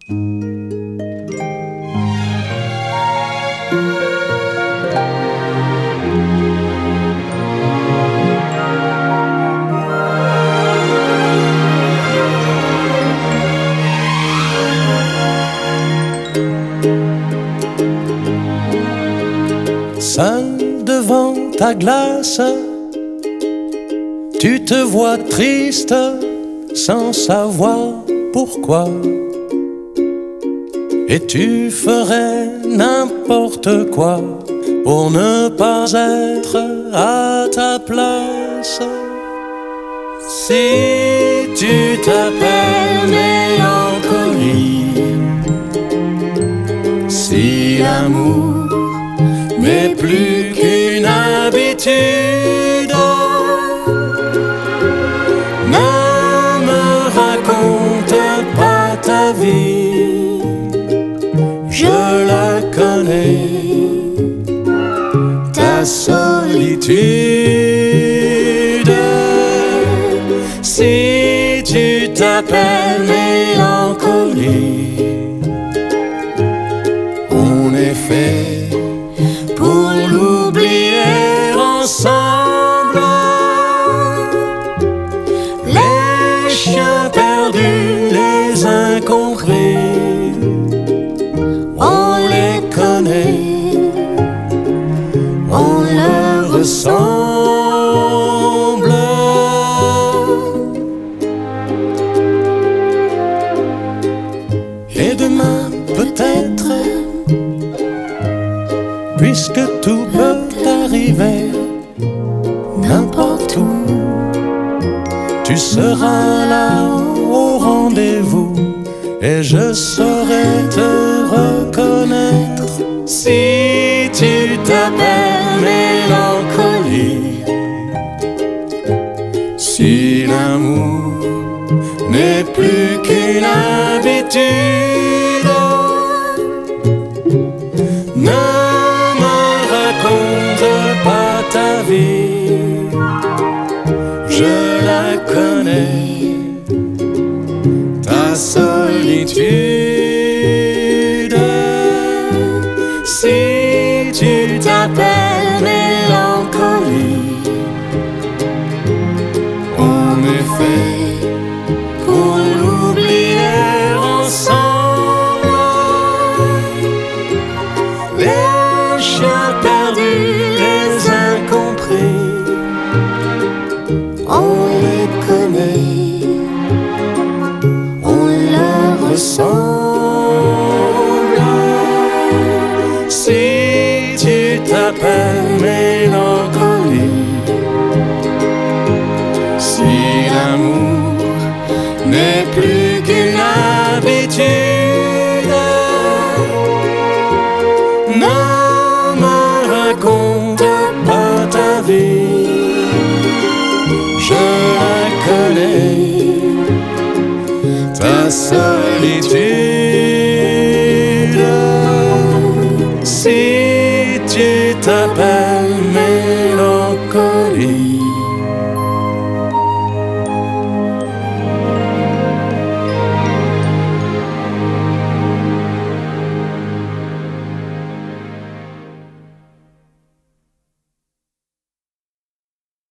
Seul devant ta glace, tu te vois triste sans savoir pourquoi. Et tu ferais n'importe quoi pour ne pas être à ta place. Si tu t'appelles mélancolie, si l'amour n'est plus qu'une habitude, ne me raconte pas ta vie, je la connais, ta solitude. Si tu t'appelles mélancolie, on est fait pour l'oublier ensemble. Les chiens perdus, les incompris, on les connaît, on leur ressemble. Et demain peut-être, puisque tout peut arriver, n'importe où, tu seras là au rendez-vous, et je saurai te reconnaître. Si tu t'appelles mélancolie, si l'amour n'est plus qu'une habitude, ne raconte pas ta vie, je la connais, ta solitude. Si tu t'appelles mélancolie, on est fait pour l'oublier ensemble. Les chiens perdus, les incompris, on les connaît, on leur ressemble. Si tu t'appelles mélancolie, si l'amour n'est plus qu'une habitude, ne me raconte pas ta vie, je la connais, ta solitude.